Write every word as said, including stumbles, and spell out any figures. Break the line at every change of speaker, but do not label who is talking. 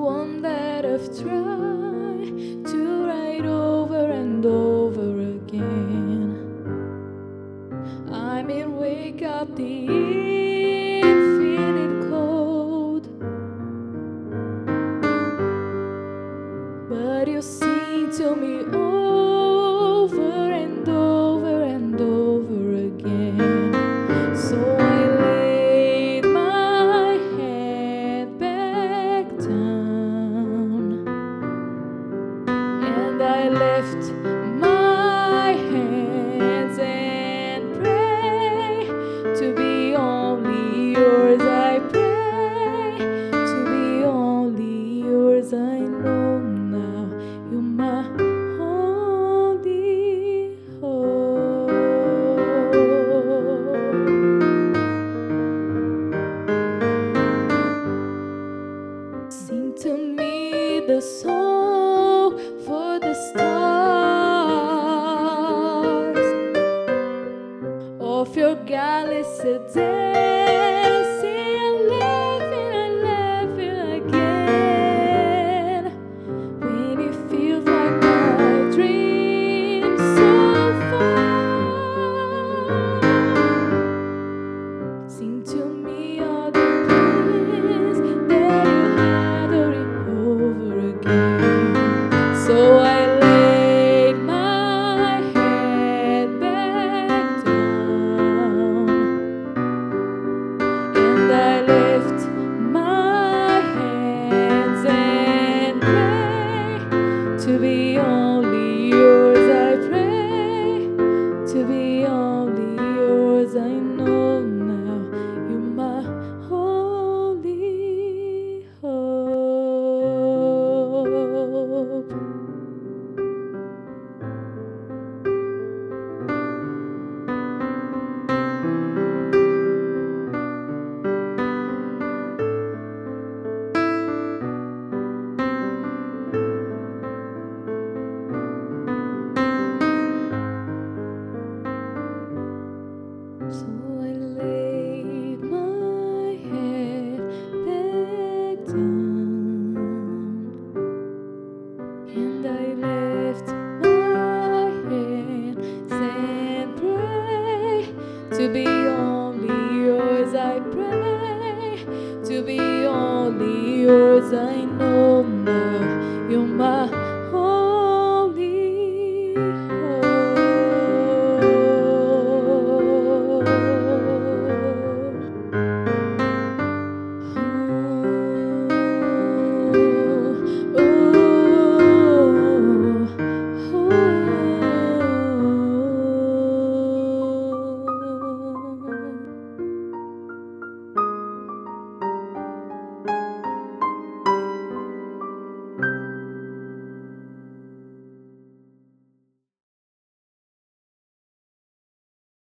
one that I've tried to write over and over again. I mean, wake up the infinite code, but you sing to me over and over and over again. So I laid my head back down, and I left my hands and pray to be only yours. I pray to be only yours. I know now you're my holy hope. Sing to me the song for the stars of your galaxy dancing and laughing and laughing again. When it feels like I dream so far, sing to me all the plans that you had over again. So I laid my head back down, and I left my hands and pray to be only yours. I pray to be only yours. I know now you're my holy hope. So I laid my head back down, and I left my hands and pray to be only yours. I pray to be only yours. I know